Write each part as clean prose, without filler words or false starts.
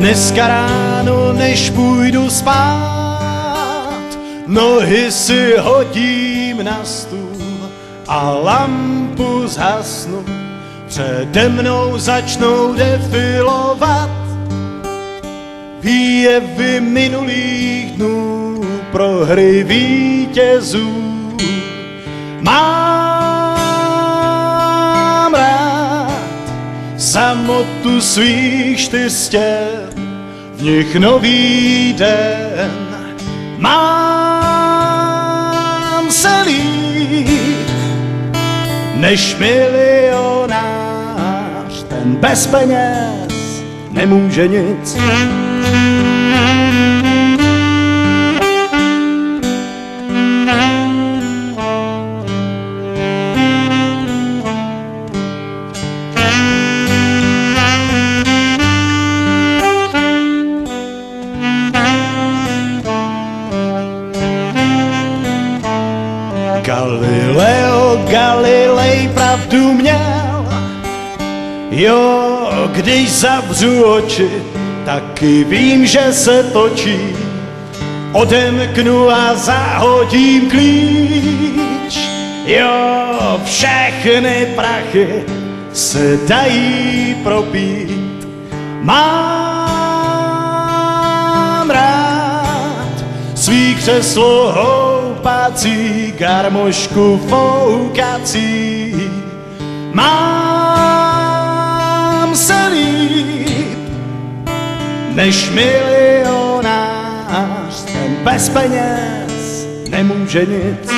Dneska ráno, než půjdu spát, nohy si hodím na stůl a lampu zhasnu. Přede mnou začnou defilovat výjevy minulých dnů, prohry vítězů. Mám rád samotu svých 4 v nich nový den. Mám se líp než milionář, ten bez peněz nemůže nic. Galileo Galilei pravdu měl, jo, když zavřu oči, taky vím, že se točí. Odemknu a zahodím klíč, jo, všechny prachy se dají propít. Mám rád svý křeslo houpací, garmošku foukací. Mám se líp než milionář, ten bez peněz nemůže nic.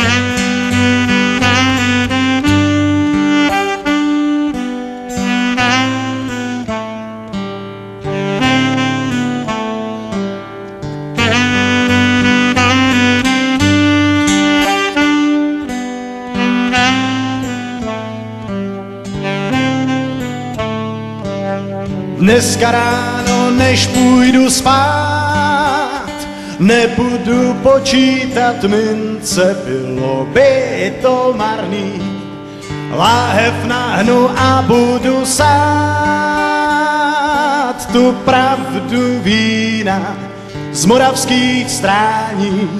Dneska ráno, než půjdu spát, nebudu počítat mince, bylo by to marný. Láhev nahnu a budu sát tu pravdu vína z moravských strání.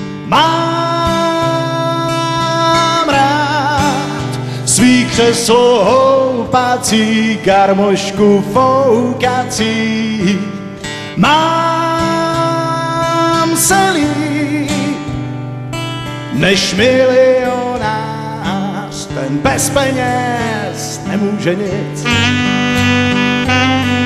Mám rád svý křeslo houpací, garmošku foukací. Mám se líp než milionář, ten bez peněz nemůže nic.